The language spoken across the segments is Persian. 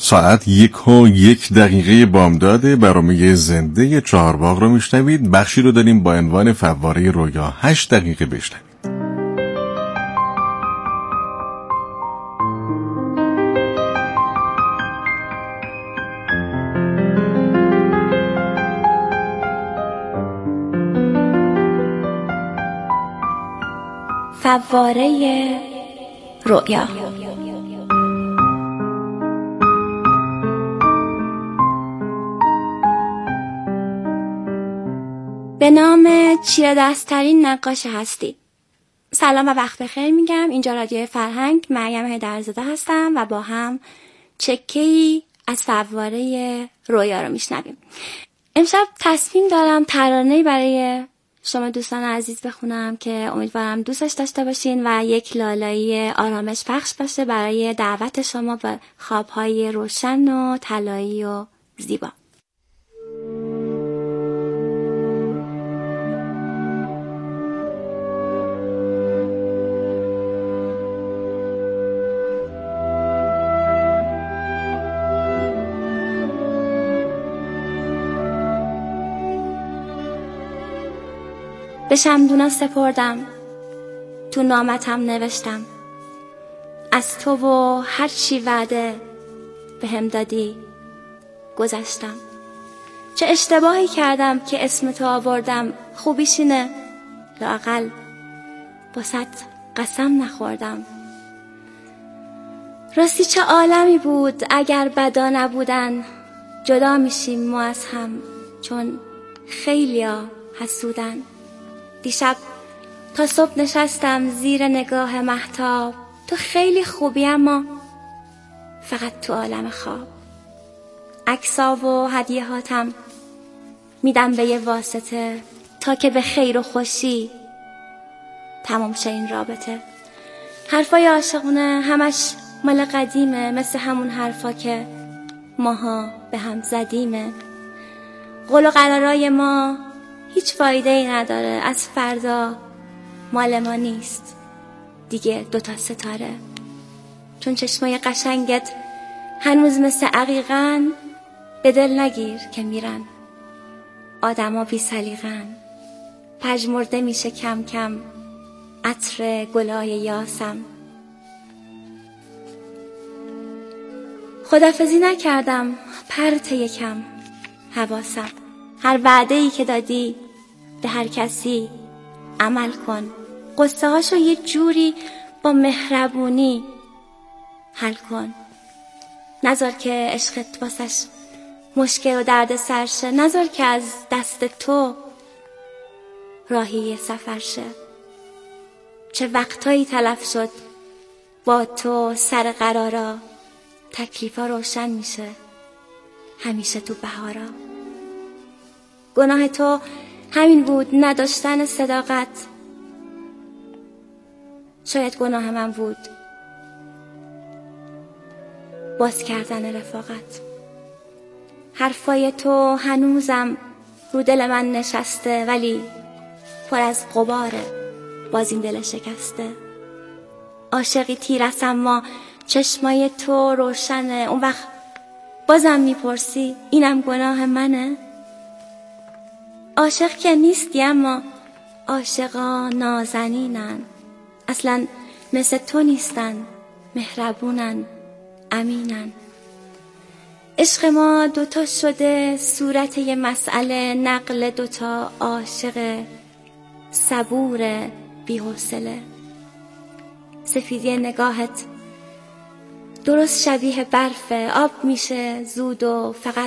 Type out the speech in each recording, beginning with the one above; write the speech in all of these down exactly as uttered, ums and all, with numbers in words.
ساعت یک و یک دقیقه بامداد. برنامه زنده چهارباغ رو میشنوید. بخشی رو داریم با عنوان فواره رویا. هشت دقیقه بشنوید. فواره رویا. به نام چیره دست‌ترین نقاش هستی. سلام و وقت بخیر میگم. اینجا رادیو فرهنگ، مریم هیدرزاده هستم و با هم چکه‌ای از فواره رویا رو میشنویم. امشب تصمیم دارم ترانه‌ای برای شما دوستان عزیز بخونم که امیدوارم دوستش داشته باشین و یک لالایی آرامش بخش باشه برای دعوت شما به خواب‌های روشن و طلایی و زیبا. به شمدونا سپردم، تو نامتم نوشتم، از تو و هر چی وعده به هم دادی گذشتم. چه اشتباهی کردم که اسم تو آوردم، خوبیش اینه لااقل باست قسم نخوردم. راستی چه عالمی بود اگر بدا نبودن، جدا میشیم ما از هم چون خیلیا حسودن. دیشب تا صبح نشستم زیر نگاه مهتاب، تو خیلی خوبی اما فقط تو عالم خواب. عکسا و هدیه هاتم میدم به یه واسطه تا که به خیر و خوشی تمام شه این رابطه. حرفای عاشقونه همش مال قدیمه، مثل همون حرفا که ماها به هم زدیمه. قول و قرارای ما هیچ فایده ای نداره، از فردا مال ما نیست دیگه دوتا ستاره. چون چشمای قشنگت هنوز مثل عقیقن، به دل نگیر که میرن آدما بی سلیقن. پژمرده میشه کم کم عطر گلای یاسم. خداحافظی نکردم پرت یکم حواسم. هر وعده ای که دادی به هر کسی عمل کن، قصه هاشو یه جوری با مهربونی حل کن. نذار که عشقت واسش مشکل و درد سر شه، نذار که از دست تو راهی سفر شه. چه وقتایی تلف شد با تو سر قرارا، تکلیفا روشن میشه همیشه تو بهارا. گناه تو همین بود نداشتن صداقت، شاید گناه من بود باز کردن رفاقت. حرفای تو هنوزم رو دل من نشسته، ولی پر از غباره باز این دل شکسته. عاشقی تیرست اما چشمای تو روشنه، اون وقت بازم میپرسی اینم گناه منه؟ عاشق که نیستی اما عاشقا نازنینن، اصلا مثل تو نیستن، مهربونن امینن. عشق ما دوتا شده صورت یه مسئله، نقل دوتا عاشق صبور بی حوصله. سفیدی نگاهت درست شبیه برفه، آب میشه زود و فقط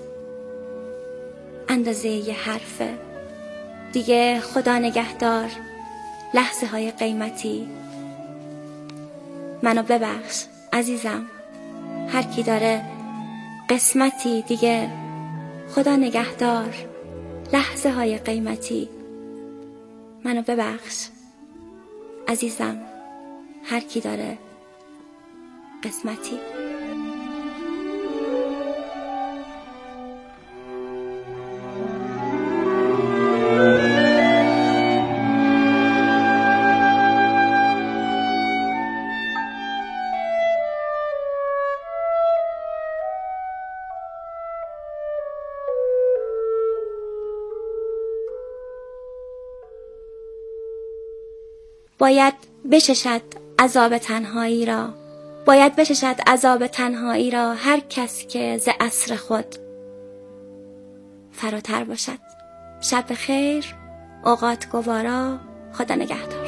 اندازه یه حرفه. دیگه خدا نگهدار لحظه های قیمتی، منو ببخش عزیزم هر کی داره قسمتی. دیگه خدا نگهدار لحظه های قیمتی، منو ببخش عزیزم هر کی داره قسمتی. باید بچشد عذاب تنهایی را، باید بچشد عذاب تنهایی را هر کس که ز عصر خود فراتر باشد. شب خیر، اوقات گوارا، خدا نگهدار.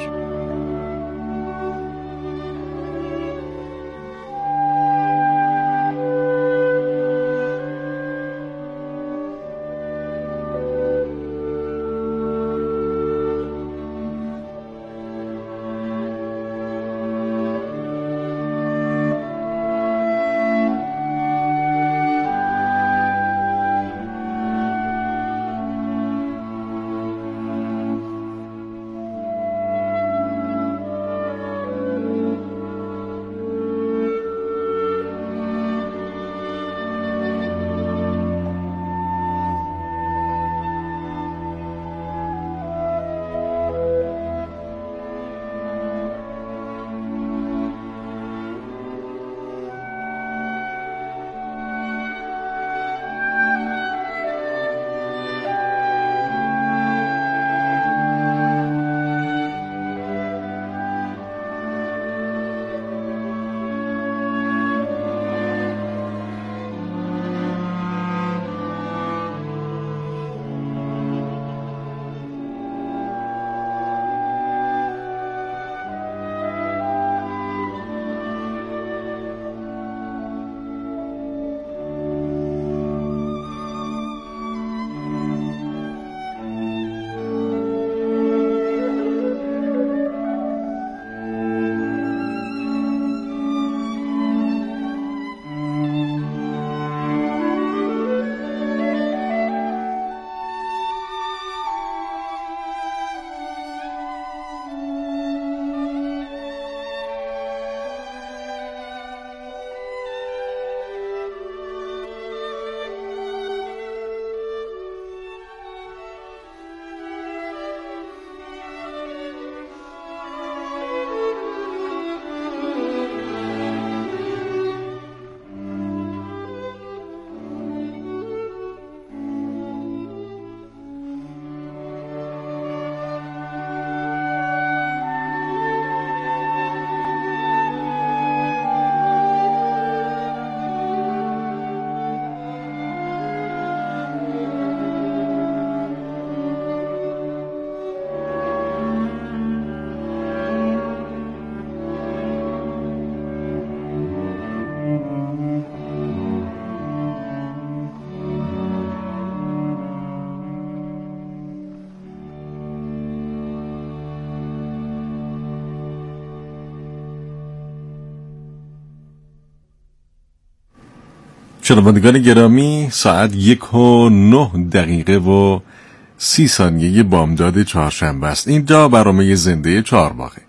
شنوندگان گرامی، ساعت یک و نه دقیقه و سی ثانیه بامداد چهارشنبه است. اینجا برنامه زنده چهارباغه.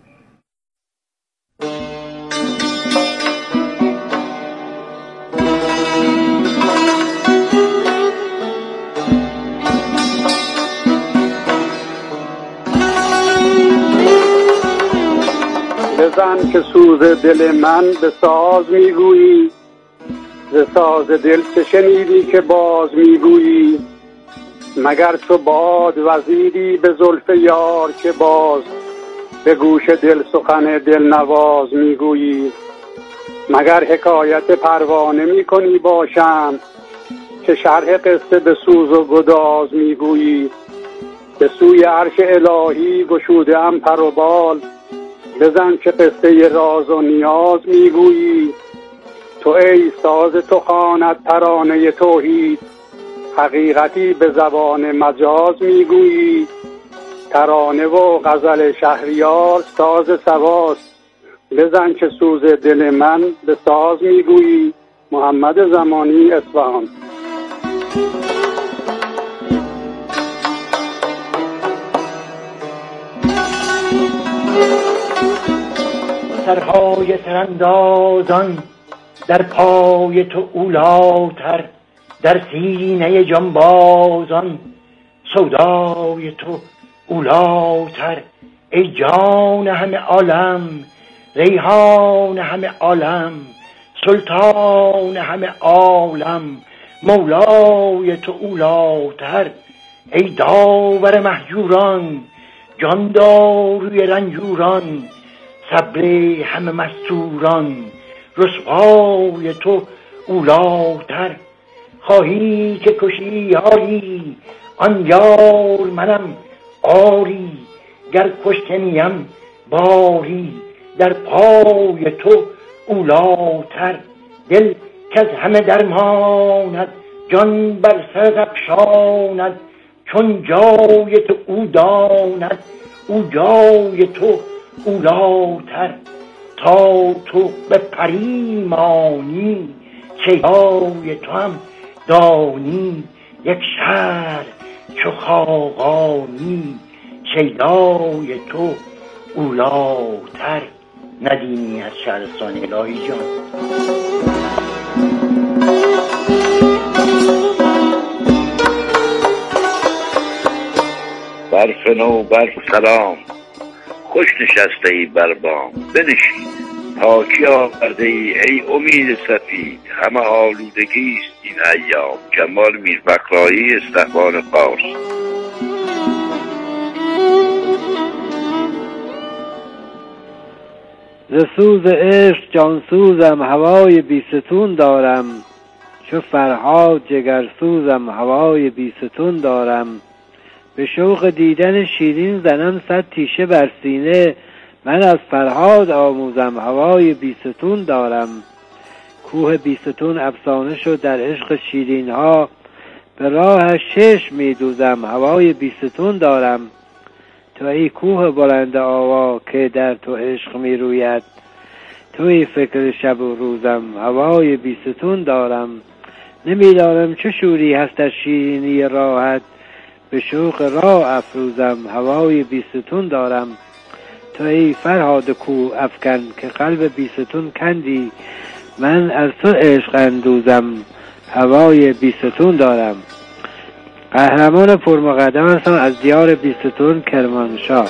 بزن که سوز دل من به ساز میگویی، ز ساز دل چه شنیدی که باز میگویی؟ مگر تو باد وزیری به زلف یار که باز به گوش دل سخن دل نواز میگویی؟ مگر حکایت پروانه میکنی باشم که شرح قصه به سوز و گداز میگویی؟ به سوی عرش الهی گشوده ام پر و بال، بزن که قصه راز و نیاز میگویی. تو ای ساز تو خواند ترانه توحید، حقیقتی به زبان مجاز میگویی. ترانه و غزل شهریار ساز سواست، بزن که سوز دل من به ساز میگویی. محمد زمانی، اصفهان. سرهای تراندازان در پای تو اولاتر، در سینه جانبازان سودای تو اولاتر. ای جان همه عالم، ریحان همه عالم، سلطان همه عالم، مولای تو اولاتر. ای داور مهجوران، جان داروی رنجوران، صبر همه مستوران. رسوای تو اولاتر، خواهی که کشی یاری، آن یار منم آری. گر کشته نیم باری، در پای تو اولاتر. دل که از همه درماند، جان بر سرت افشاند. چون جای تو او داند، او جای تو اولاتر. تا تو به پری مانی، شیدای تو هم دانی. یک شهر چو خاقانی، شیدای تو اولاتر. ندیمی از شهرستان الهی جان. برف نو برف سلام، خوش نشسته ای بر بام. بنشین تا کی آورده ای ای امید سفید. همه آلودگی است این ایام. جمال میر بقایی، استحبان فارس. ز سوز عشق جانسوزم، هوای بیستون دارم. چو فرهاد جگرسوزم، هوای بیستون دارم. به شوق دیدن شیرین زنم صد تیشه بر سینه. من از فرهاد آموزم، هوای بیستون دارم. کوه بیستون افسانه شد در عشق شیرین ها. به راهش چشم می دوزم، هوای بیستون دارم. تو ای کوه بلند آوا که در تو عشق می روید. توی فکر شب و روزم، هوای بیستون دارم. نمیدانم چه شوری هست از شیرینی راحت. به شوق راه افروزم، هوای بیستون دارم. تو ای فرهاد کوه افکن که قلب بیستون کندی. من از تو عشق اندوزم، هوای بیستون دارم. قهرمان پرمقدم هستم از دیار بیستون، کرمانشاه.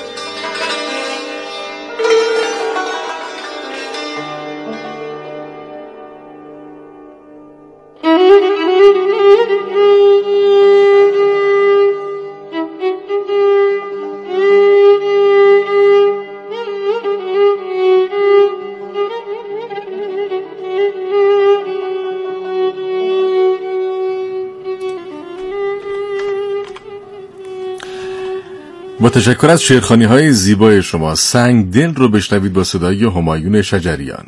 با تشکر از شعرخوانی های زیبای شما. سنگ دل رو بشنوید با صدای همایون شجریان.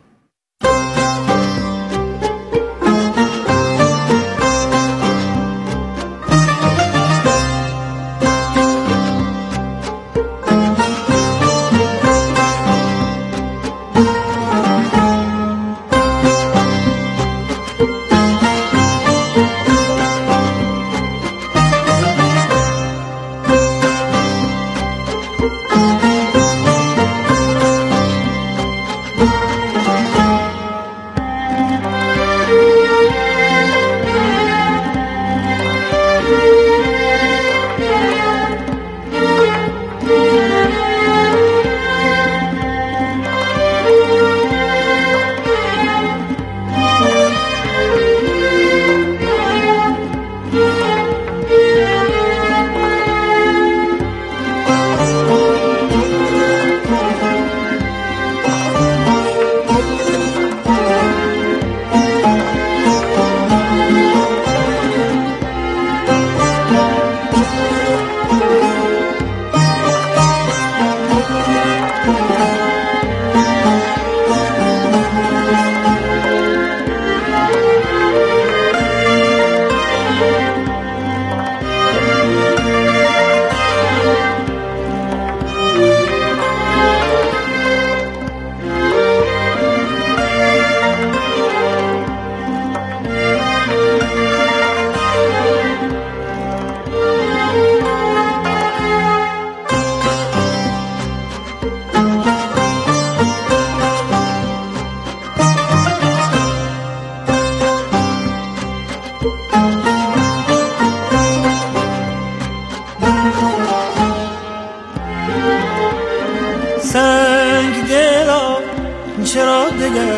سنگ دلا چرا دگر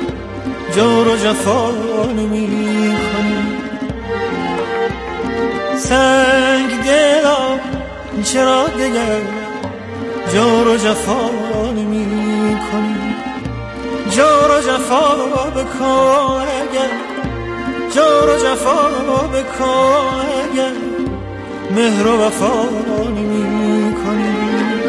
جور و جفا نمی کنی؟ سنگ دلا چرا دگر جور و جفا نمی کنی، جور و جفا بکن اگر، جور و جفا بکن اگر مهر و وفا نمی کنی.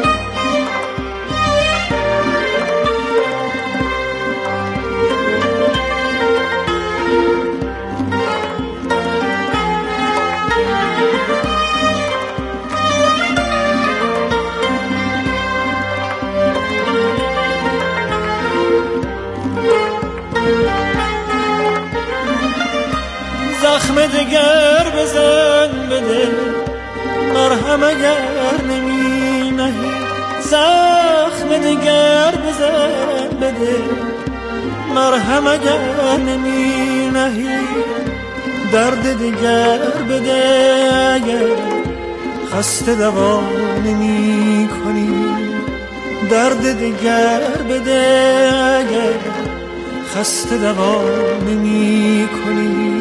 زخم دگر بزن بده، مرهم اگر نمی نهی. زخم دگر بزن بده، مرهم اگر نمی نهی. درد دگر بده اگر خسته دوا نمی کنی. درد دگر بده اگر خسته دوا نمی کنی.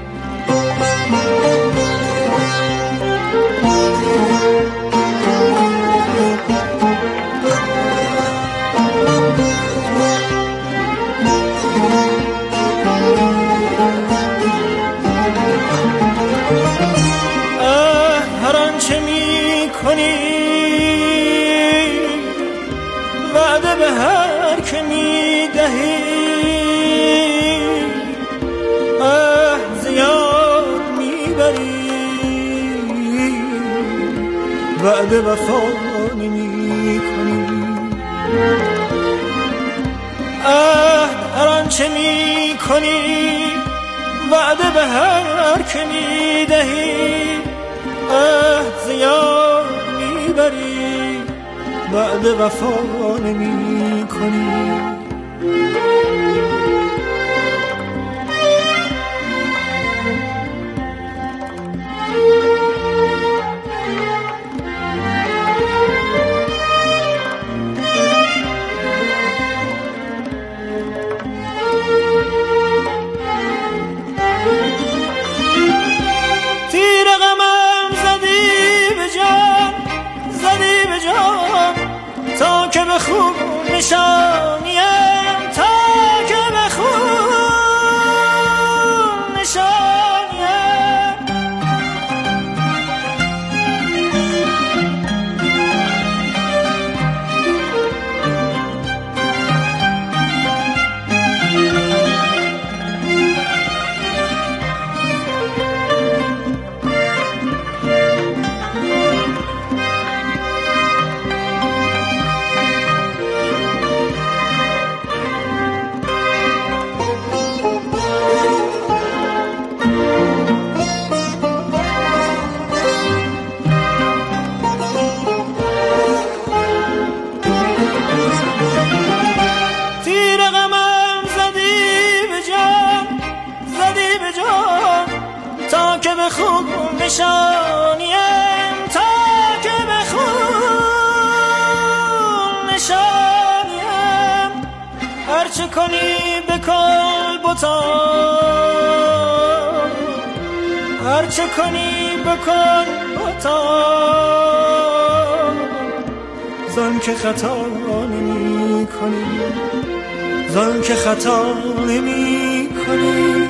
وعده به هر که می دهی، اه زیاد می بری. وعده وفا نمی کنی. اه هر آنچه می کنی وعده به هر که می دهی، اه زیاد می بری. بعد وفا نمی کنی. تیر غمم زدی به جان، زدی به جان تا که به خوب نشانیم، تا که به خوب نشانیم. تا که به خوب نشانیم، تا که به خوب نشانیم. هرچه کنی بکن بتا، هرچه کنی بکن بتا. زن که خطا نمی کنی، زن که خطا نمی کنی.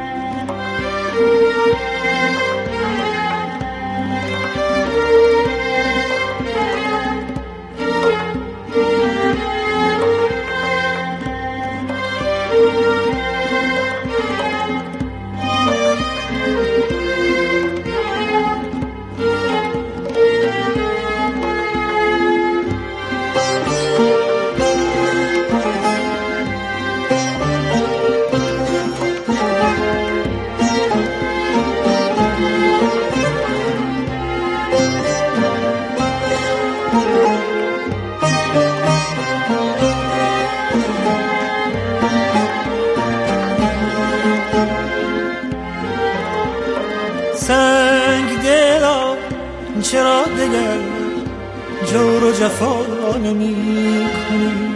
سنگ دلا چرا دگر جور و جفا نمی کنی.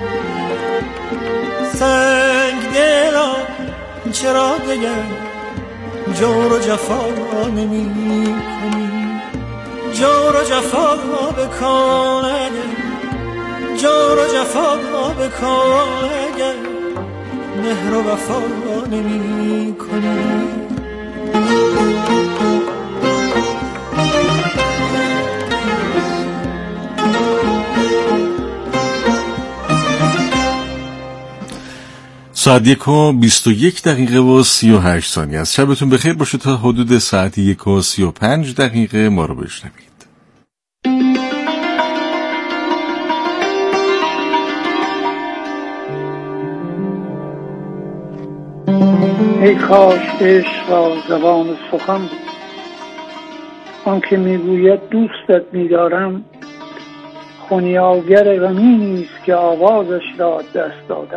سنگ دلا چرا دگر جور و جفا نمی کنی. جور و جفا بکن اگر جور و جفا بکن اگر مهر و وفا نمی کنی. ساعت یک و بیست و یک دقیقه و سی و هشت ثانیه است. شبتون بخیر باشه. تا حدود ساعت یک و سی و پنج دقیقه ما رو بشنوید. ای کاش عشق را زبان سخن بود، آن که میگوید دوستت می‌دارم خونیاگر غمی است که آوازش را دست داده.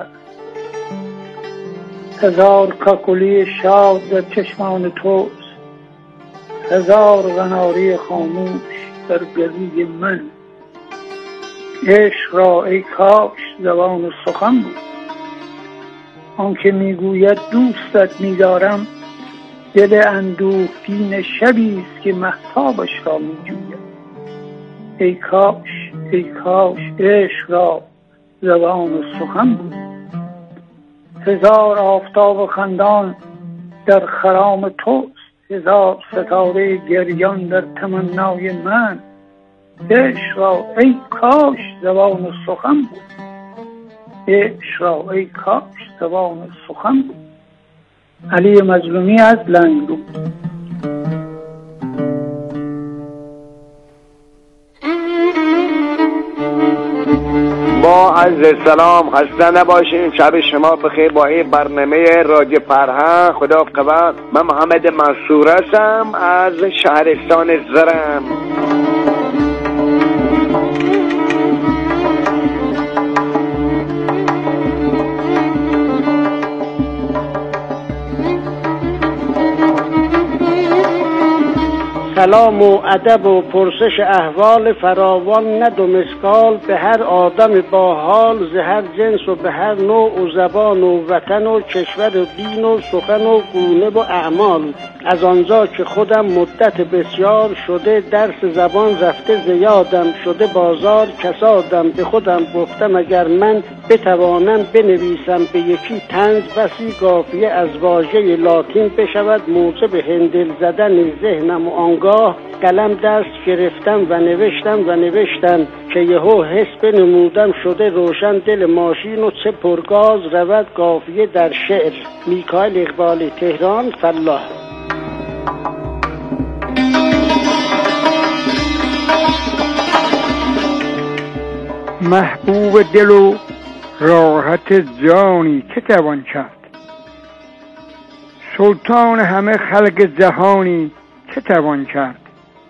هزار کاکلی شاد در چشمان توست، هزار قناری خاموش در گلوی من. عشق را ای کاش زبان سخن بود، آن که میگوید دوستت می‌دارم دل اندوهگین شبی است که مهتابش را میجوید. ای کاش ای کاش عشق را زبان سخن بود. هزار آفتاب خندان در خرام توست، هزار ستاره گریان در تمنای من. عشق را ای کاش زبان سخن بود، عشق را ای کاش زبان سخن بود. علی مظلومی از لنگرود. با عرض سلام، خسته نباشین، شب شما بخیر با این برنامه رادیو فرهنگ. خدا قبل. من محمد منصور هستم از شهرستان زرم. سلام و ادب و پرسش احوال فراوان ند و مسکال به هر آدم با حال ز هر جنس و به هر نوع و زبان و وطن و کشور و دین و سخن و گونه و اعمال. از آنجا که خودم مدت بسیار شده درس زبان رفته زیادم شده بازار کسادم. به خودم گفتم اگر من بتوانم بنویسم به یکی طنز بسی قافیه از واژه لاتین بشود موجب هندل زدن ذهنم و آنگاه قلم دست گرفتم و نوشتم و نوشتم که یهو حس بنمودم شده روشن دل ماشین و چه پرگاز رود قافیه در شعر. میکائیل اقبالی، تهران، فلاح. محبوب دل و راحت جانی که توان کرد، سلطان همه خلق جهانی که توان کرد.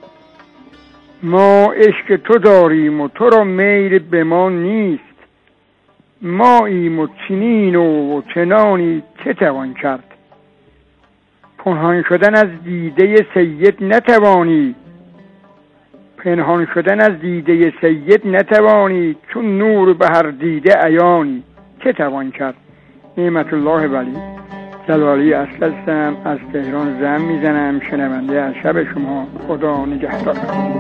ما عشق تو داریم و تو را میل به ما نیست، ماییم و چنین و چنانی که توان کرد. پنهان شدن از دیده سید نتوانی، پنهان شدن از دیده سید نتوانی، چون نور به هر دیده عیانی که توان کرد. نعمت الله ولی جلالی اصل هستم، از تهران زنگ میزنم. شنونده از شب شما. خدا نگهدار.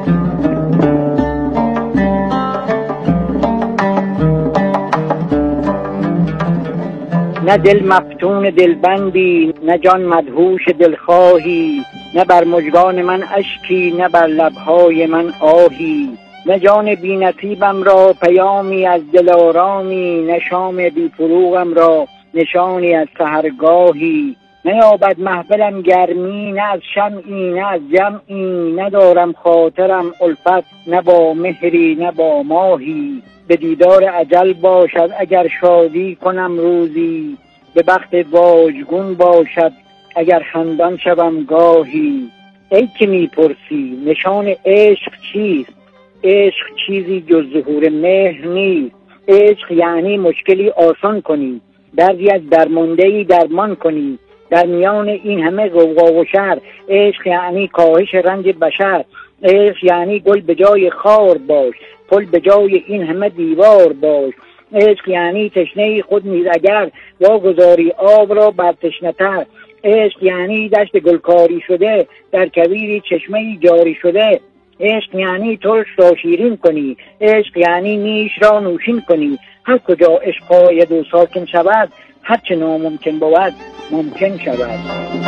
نه دل مفتون دلبندی، نه جان مدهوش دلخواهی، نه بر مژگان من اشکی، نه بر لبهای من آهی. نه جان بی نصیبم را پیامی از دلارامی، نه شام بی فروغم را نشانی از سحرگاهی. نیابد محفلم گرمی، نه از شمعی نه از جمعی، ندارم خاطرم الفت نه با مهری نه با ماهی. به دیدار اجل باشد اگر شادی کنم روزی، به بخت واژگون باشد اگر خندان شوم گاهی. ای که میپرسی نشان عشق چیست؟ عشق چیزی جز ظهور مهر نیست. عشق یعنی مشکلی آسان کنی، دردی از درماندهی درمان کنی در میان این همه غوغا و شر. عشق یعنی کاهش رنج بشر. عشق یعنی گل به جای خار باش، پل به جای این همه دیوار باش. عشق یعنی تشنه خود نیز اگر واگذاری آب را بر تشنه‌تر. عشق یعنی دشت گلکاری شده در کویری چشمه جاری شده. عشق یعنی ترش را شیرین کنی، عشق یعنی نیش را نوشین کنی. هر کجا عشق قاید و ساکن شود، هر چه ناممکن بود ممکن شود.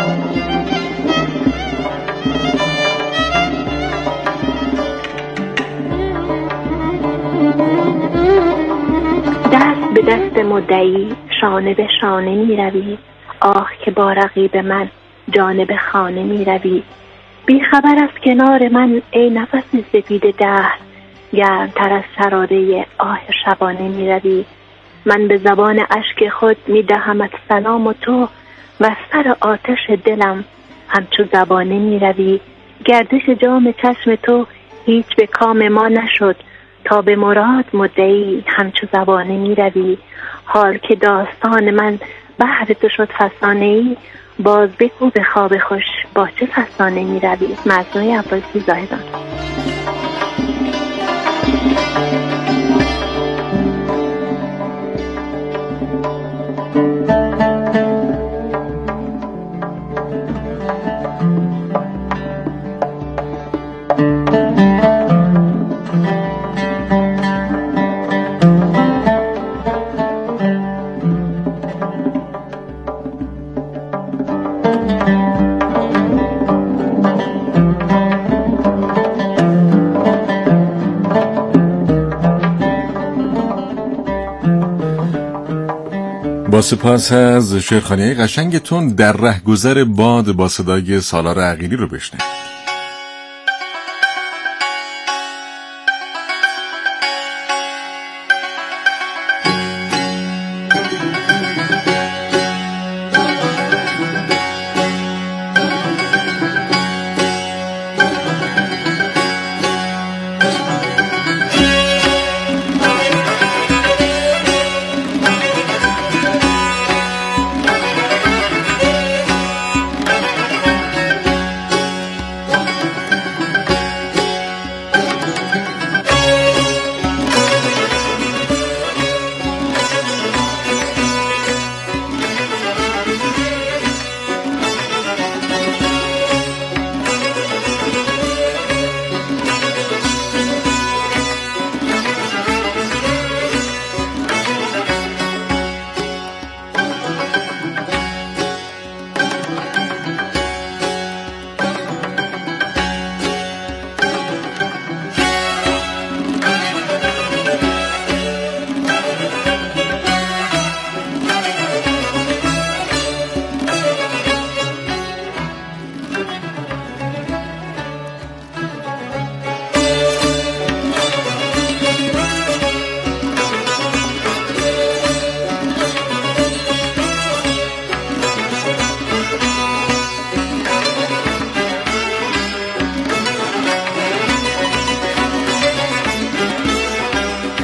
دست به دست مدعی شانه به شانه می روی، آه که با رقیب من جانب خانه می روی. بی خبر از کنار من ای نفس سفید دهر، گرمتر از شراره آه شبانه می روی. من به زبان اشک خود می دهمت سلام و تو و سر آتش دلم همچو زبانه می روی. گردش جام چشم تو هیچ به کام ما نشد، تا به مراد مدعی همچو زبانه می روی. حال که داستان من بحر تو شد فسانه‌ای، باز بگو به خواب خوش با چه فسانه می روی. مجنون عباسی زاهدان. با سپاس از شعرخوانی قشنگتون، در رهگذر باد با صدای سالار عقیلی رو بشنوید.